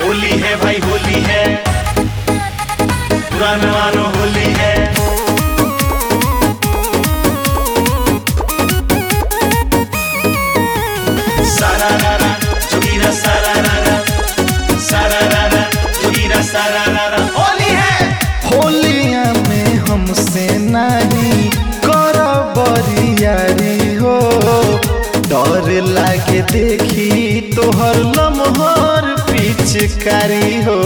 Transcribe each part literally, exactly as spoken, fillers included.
होली है भाई होली है, पुराना मानो होली है। सारा रारा जोगीरा सारा रारा, सारा रारा जोगीरा सारा रारा। होली है होलिया में हमसे नहीं करो बरियारी हो, डर लागे देखी तोहर लम्हर पिचकारी हो।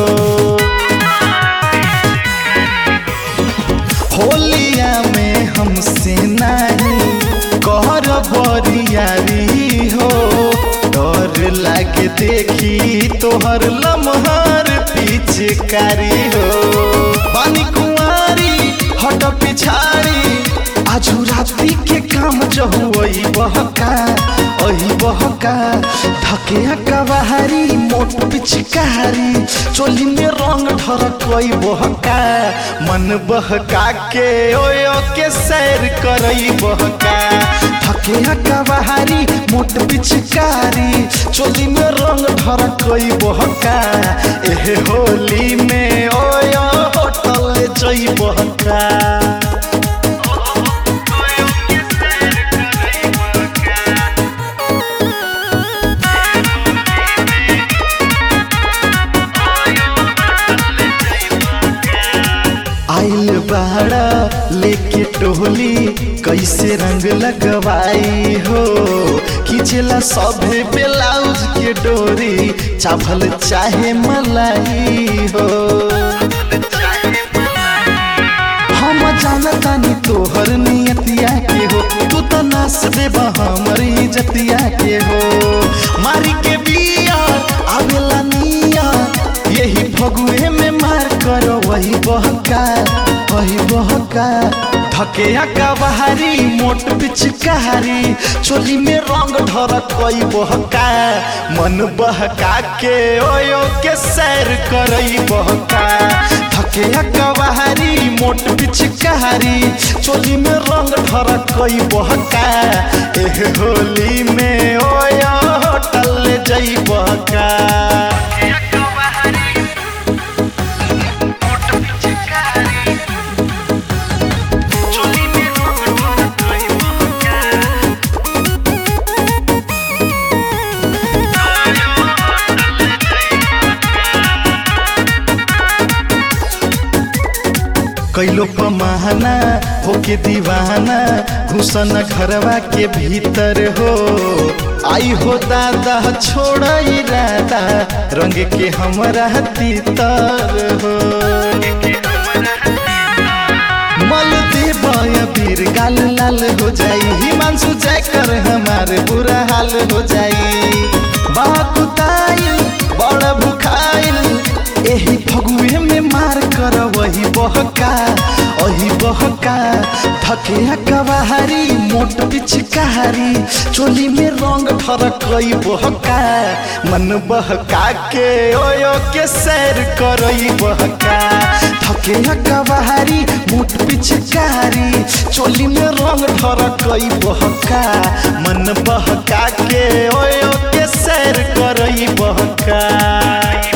होलिया में हमसे नहीं कर बरियारी हो, डर लागे देखी तोहर लम्हर पिचकारी हो। बानी कुंवारी हट पिछाड़ी आजू राती के काम जहुई बहका अही बहका धके कवारी मोट पिचकारी चोली में रंग ढरकई बहका मन बहका के ओयो के सैर करई बहका धके कवारी मोट पिचकारी चोली में रंग ढरकई बहका एहे होली में ओयो होटल जई बहका। आइल बाड़ा लेके टोली कैसे रंग लगवाई हो, खींचला सभे ब्लाउज के डोरी चावल चाहे मलाई हो। हम जानतानी तोहर नियतिया के हो, तू तो नाच देबा हमरी इज्जतिया के हो। मारी के बिया आवेला निया यही फगुए में मार करो वही बहका वही बहका धके कवारी मोट पिचकारी चोली में रंग ढरकई बहका मन बहका के ओयो के सैर करई बहका धके कवारी मोट पिचकारी चोली में रंग ढरकई बहका एह होली में ओयो होटल जई बहका। कैलो पमाना होके दीवाना घुसन घरवा के भीतर हो। आई हो दादा छोड़ई राधा रंग के हमरा तीतर हो। मल देवया बीर गाल लाल हो जाई हिमांशु जयकर हमारे बुरा हाल हो जाई। बाकुताइल बड़ भुखाइल एही फगुए में मार कर वही बहका वही बहका धके कवारी मोट पिचकारी चोली में रंग ढरकई बहका मन बहका के ओयो के सैर करई बहका धके कवारी मोट पिचकारी चोली में रंग ढरकई बहका मन बहका के ओयो के सैर करई बहका।